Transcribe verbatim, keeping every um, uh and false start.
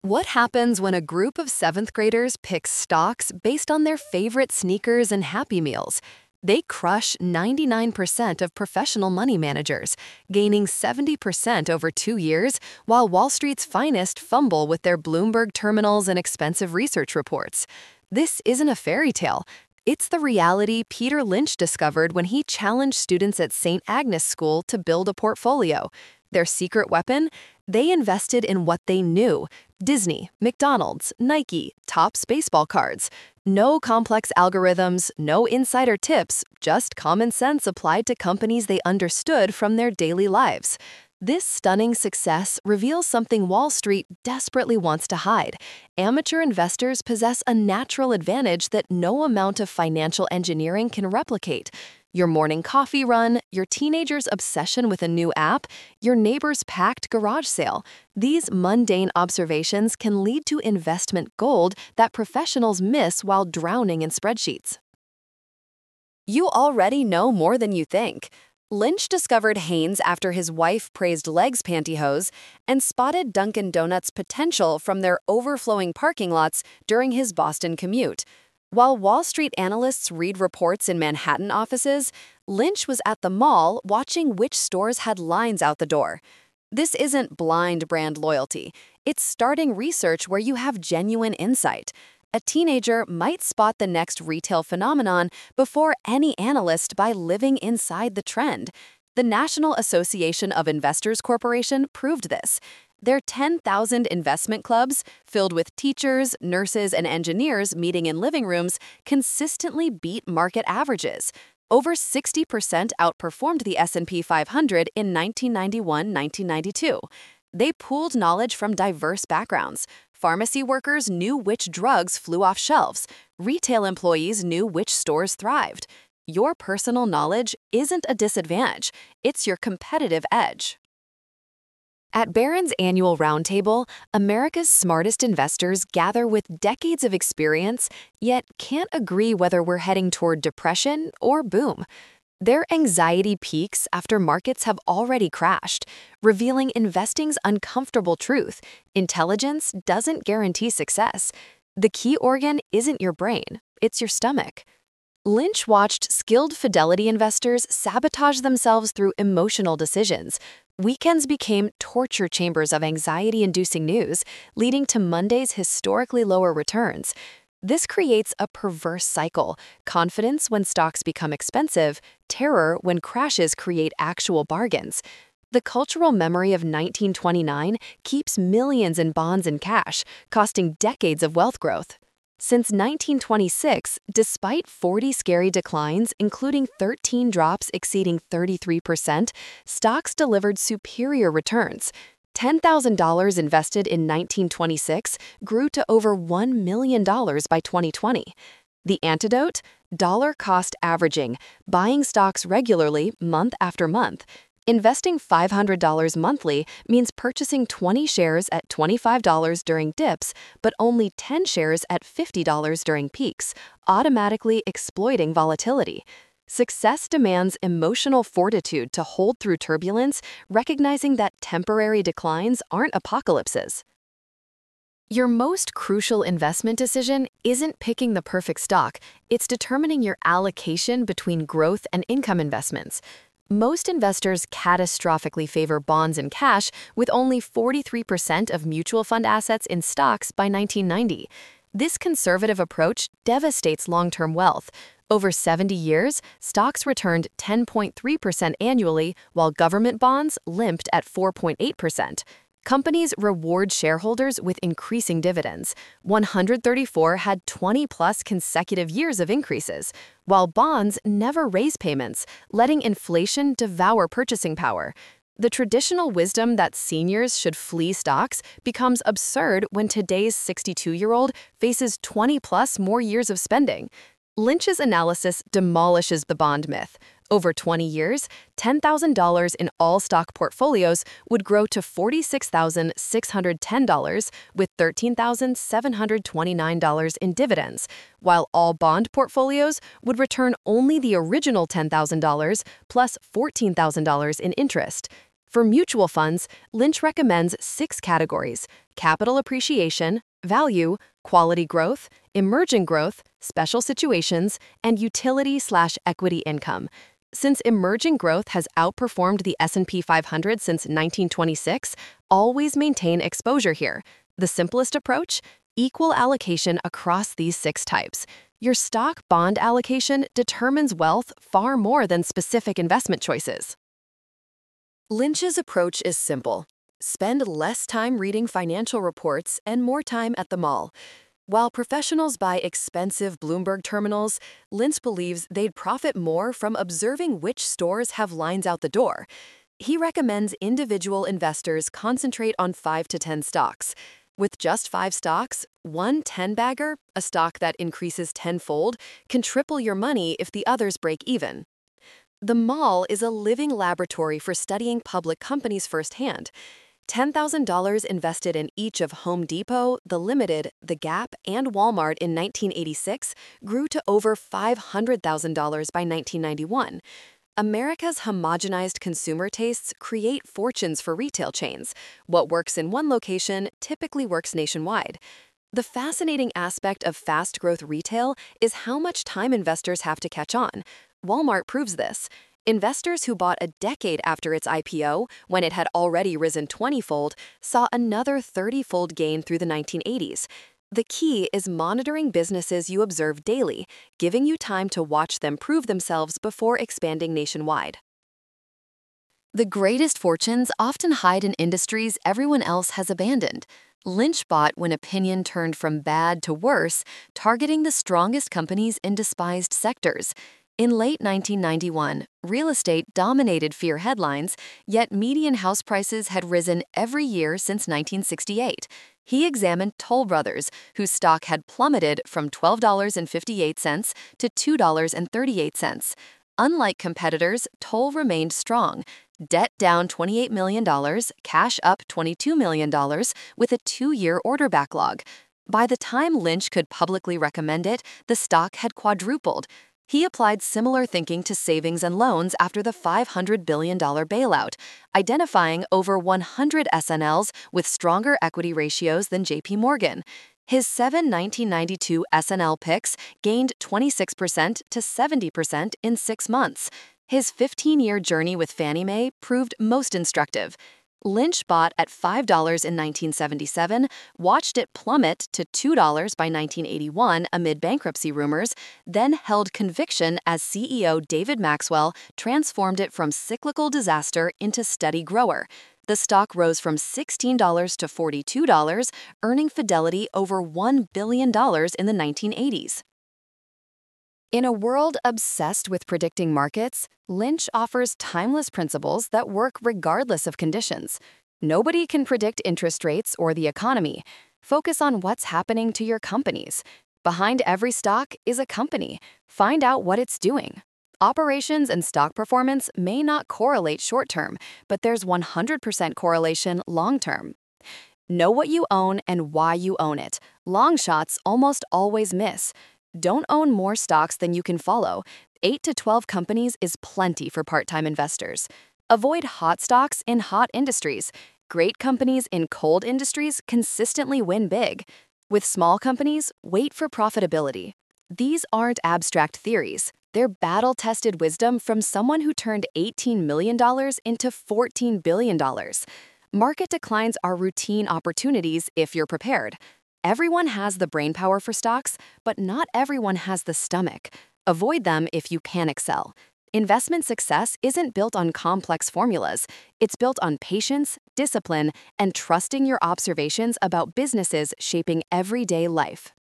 What happens when a group of seventh graders picks stocks based on their favorite sneakers and Happy Meals? They crush ninety-nine percent of professional money managers, gaining seventy percent over two years, while Wall Street's finest fumble with their Bloomberg terminals and expensive research reports. This isn't a fairy tale. It's the reality Peter Lynch discovered when he challenged students at Saint Agnes School to build a portfolio. Their secret weapon? They invested in what they knew: Disney, McDonald's, Nike, Topps baseball cards. No complex algorithms, no insider tips, just common sense applied to companies they understood from their daily lives. This stunning success reveals something Wall Street desperately wants to hide. Amateur investors possess a natural advantage that no amount of financial engineering can replicate. Your morning coffee run, your teenager's obsession with a new app, your neighbor's packed garage sale. These mundane observations can lead to investment gold that professionals miss while drowning in spreadsheets. You already know more than you think. Lynch discovered Hanes after his wife praised Legs pantyhose and spotted Dunkin' Donuts' potential from their overflowing parking lots during his Boston commute. While Wall Street analysts read reports in Manhattan offices, Lynch was at the mall watching which stores had lines out the door. This isn't blind brand loyalty. It's starting research where you have genuine insight. A teenager might spot the next retail phenomenon before any analyst by living inside the trend. The National Association of Investors Corporation proved this. Their ten thousand investment clubs, filled with teachers, nurses, and engineers meeting in living rooms, consistently beat market averages. Over sixty percent outperformed the S and P five hundred in nineteen ninety-one to nineteen ninety-two. They pooled knowledge from diverse backgrounds. Pharmacy workers knew which drugs flew off shelves. Retail employees knew which stores thrived. Your personal knowledge isn't a disadvantage. It's your competitive edge. At Barron's annual roundtable, America's smartest investors gather with decades of experience, yet can't agree whether we're heading toward depression or boom. Their anxiety peaks after markets have already crashed, revealing investing's uncomfortable truth: intelligence doesn't guarantee success. The key organ isn't your brain, it's your stomach. Lynch watched skilled fidelity investors sabotage themselves through emotional decisions. Weekends became torture chambers of anxiety-inducing news, leading to Monday's historically lower returns. This creates a perverse cycle: confidence when stocks become expensive, terror when crashes create actual bargains. The cultural memory of nineteen twenty-nine keeps millions in bonds and cash, costing decades of wealth growth. Since nineteen twenty-six, despite forty scary declines, including thirteen drops exceeding thirty-three percent, stocks delivered superior returns. ten thousand dollars invested in nineteen twenty-six grew to over one million dollars by twenty twenty. The antidote? Dollar-cost averaging, buying stocks regularly month after month. Investing five hundred dollars monthly means purchasing twenty shares at twenty-five dollars during dips, but only ten shares at fifty dollars during peaks, automatically exploiting volatility. Success demands emotional fortitude to hold through turbulence, recognizing that temporary declines aren't apocalypses. Your most crucial investment decision isn't picking the perfect stock, it's determining your allocation between growth and income investments. Most investors catastrophically favor bonds and cash, with only forty-three percent of mutual fund assets in stocks by nineteen ninety. This conservative approach devastates long-term wealth. Over seventy years, stocks returned ten point three percent annually, while government bonds limped at four point eight percent. Companies reward shareholders with increasing dividends. one hundred thirty-four had twenty-plus consecutive years of increases, while bonds never raise payments, letting inflation devour purchasing power. The traditional wisdom that seniors should flee stocks becomes absurd when today's sixty-two-year-old faces twenty-plus more years of spending. Lynch's analysis demolishes the bond myth. Over twenty years, ten thousand dollars in all-stock portfolios would grow to forty-six thousand six hundred ten dollars with thirteen thousand seven hundred twenty-nine dollars in dividends, while all bond portfolios would return only the original ten thousand dollars plus fourteen thousand dollars in interest. For mutual funds, Lynch recommends six categories: capital appreciation, value, quality growth, emerging growth, special situations, and utility slash equity income. Since emerging growth has outperformed the S and P five hundred since nineteen twenty-six, always maintain exposure here. The simplest approach? Equal allocation across these six types. Your stock-bond allocation determines wealth far more than specific investment choices. Lynch's approach is simple. Spend less time reading financial reports and more time at the mall. While professionals buy expensive Bloomberg terminals, Lynch believes they'd profit more from observing which stores have lines out the door. He recommends individual investors concentrate on five to ten stocks. With just five stocks, one ten-bagger, a stock that increases tenfold, can triple your money if the others break even. The mall is a living laboratory for studying public companies firsthand. ten thousand dollars invested in each of Home Depot, The Limited, The Gap, and Walmart in nineteen eighty-six grew to over five hundred thousand dollars by nineteen ninety-one. America's homogenized consumer tastes create fortunes for retail chains. What works in one location typically works nationwide. The fascinating aspect of fast-growth retail is how much time investors have to catch on. Walmart proves this. Investors who bought a decade after its I P O, when it had already risen twenty-fold, saw another thirty-fold gain through the nineteen eighties. The key is monitoring businesses you observe daily, giving you time to watch them prove themselves before expanding nationwide. The greatest fortunes often hide in industries everyone else has abandoned. Lynch bought when opinion turned from bad to worse, targeting the strongest companies in despised sectors. In late nineteen ninety-one, real estate dominated fear headlines, yet median house prices had risen every year since nineteen sixty-eight. He examined Toll Brothers, whose stock had plummeted from twelve dollars and fifty-eight cents to two dollars and thirty-eight cents. Unlike competitors, Toll remained strong. Debt down twenty-eight million dollars, cash up twenty-two million dollars, with a two-year order backlog. By the time Lynch could publicly recommend it, the stock had quadrupled. He applied similar thinking to savings and loans after the five hundred billion dollars bailout, identifying over one hundred S N Ls with stronger equity ratios than J P Morgan. His seven nineteen ninety-two S N L picks gained twenty-six percent to seventy percent in six months. His fifteen-year journey with Fannie Mae proved most instructive. Lynch bought at five dollars in nineteen seventy-seven, watched it plummet to two dollars by nineteen eighty-one amid bankruptcy rumors, then held conviction as C E O David Maxwell transformed it from cyclical disaster into steady grower. The stock rose from sixteen dollars to forty-two dollars, earning Fidelity over one billion dollars in the nineteen eighties. In a world obsessed with predicting markets, Lynch offers timeless principles that work regardless of conditions. Nobody can predict interest rates or the economy. Focus on what's happening to your companies. Behind every stock is a company. Find out what it's doing. Operations and stock performance may not correlate short-term, but there's one hundred percent correlation long-term. Know what you own and why you own it. Long shots almost always miss. Don't own more stocks than you can follow. eight to twelve companies is plenty for part-time investors. Avoid hot stocks in hot industries. Great companies in cold industries consistently win big. With small companies, wait for profitability. These aren't abstract theories. They're battle-tested wisdom from someone who turned eighteen million dollars into fourteen billion dollars. Market declines are routine opportunities if you're prepared. Everyone has the brainpower for stocks, but not everyone has the stomach. Avoid them if you can excel. Investment success isn't built on complex formulas. It's built on patience, discipline, and trusting your observations about businesses shaping everyday life.